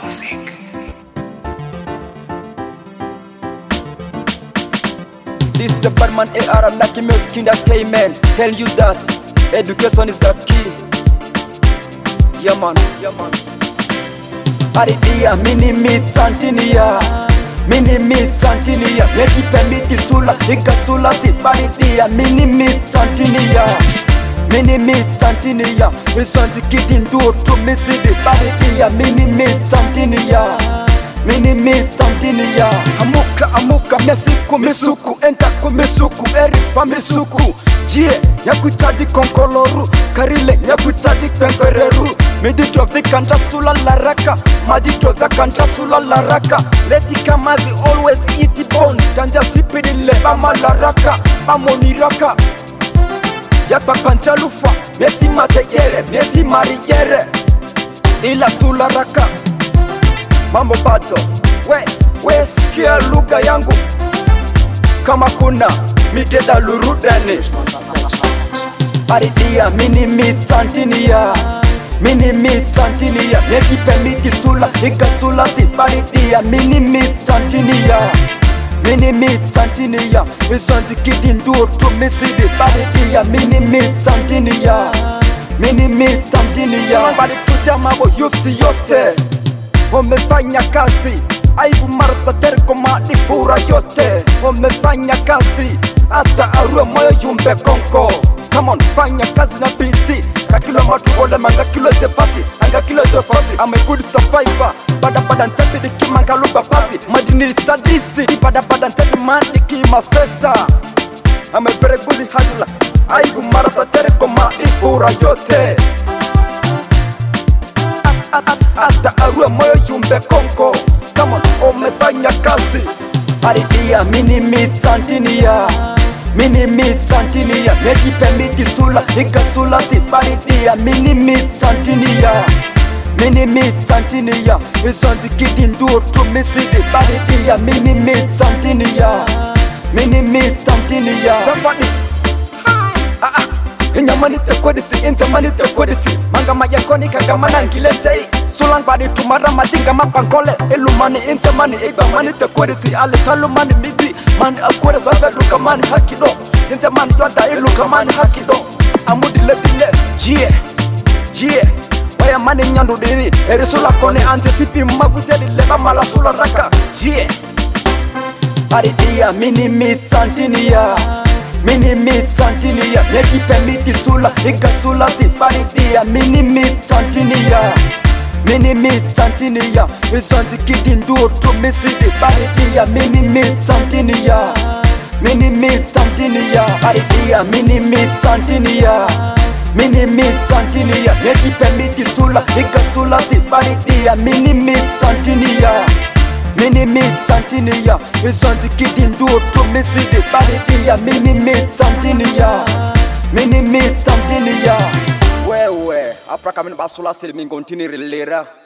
music. This is the Batman AR Lucky Music Entertainment. Tell you that education is the key. Yeah man, yeah man. Aridia mini meet Santinia, mini meet Santinia. Neki permiti sula, ika sula si Aridia mini meet Santinia, mini meet Santinia. Iswanti kidin do to missy the Aridia mini meet Santinia, mini meet Santinia. Amuka mesiku misuku enta ku misuku erifa misuku. Jie nyakutadi konkoloru karile nyakutadi pempereru. Midito vikanta sula laraka, madito vikanta sula laraka. Leti kamazi always eat bones. Tanja sipiri leba malaraka, amoniraka. Yakpa panchalufa, mesi mateyere, mesi mariyere. Ila sula raka, mambo bato. We sikia lugha yangu kama kuna miteda lurudani. Aridia mini meet Santinia, mini meet Santinia. Neki permiti sula, ika sula si Aridia mini meet Santinia, mini meet Santinia. Iswanti kidin do to missy the Aridia mini meet Santinia, mini meet Santinia. Somebody tuja mambo yufsi yote, wamefanya kazi aibu marta terko maadibura yote. Wamefanya kazi hata arue moyo yumbe konko. Come on, fanya kazi na bidii. Kakilo matu ole manga kilo zepasi, anga kilo zepasi. I'm a good survivor. Bada ntepi diki manga luba pasi. Madini sadisi, bada ntepi mandiki masesa. I'm a very good hustler. Aibu marta terko maadibura yote. Hata arue moyo yumbe konko. Come on, umefanya kazi. Aridia mini meet Santinia, mini meet Santinia. Neki permiti sula, ika sula si Aridia mini meet Santinia, mini meet Santinia. Iswanti kidin do to missy the Aridia mini meet Santinia, mini meet Santinia. Somebody inyamani te kodisi, intamani te kodisi. Manga mayakoni kagamana ngilete. Sulang badi tumara madinga mapankole. Elumani intamani eba mani te kodisi. Ale talumani midi mani akwere zabe luka mani hakido. Intamani yonda iluka mani hakido. Amudi lebile jie waya mani nyandu diri. Erisula kone antesipi mavuteli leba mala sula raka. Jie Aridia mini meet Santinia, mini meet Santinia. Neki permiti sula, ika sula si Aridia mini meet Santinia, mini meet Santinia. Iswanti kidin do to missy the Aridia mini meet Santinia, mini meet Santinia. Aridia mini meet Santinia, mini meet Santinia. Neki permiti sula, ika sula si Aridia mini meet Santinia, mini meet Santinia. Iswanti kidin do to missy the Aridia mini meet Santinia, mini meet Santinia. Wewe apra kamini basula siri mingontini rilera.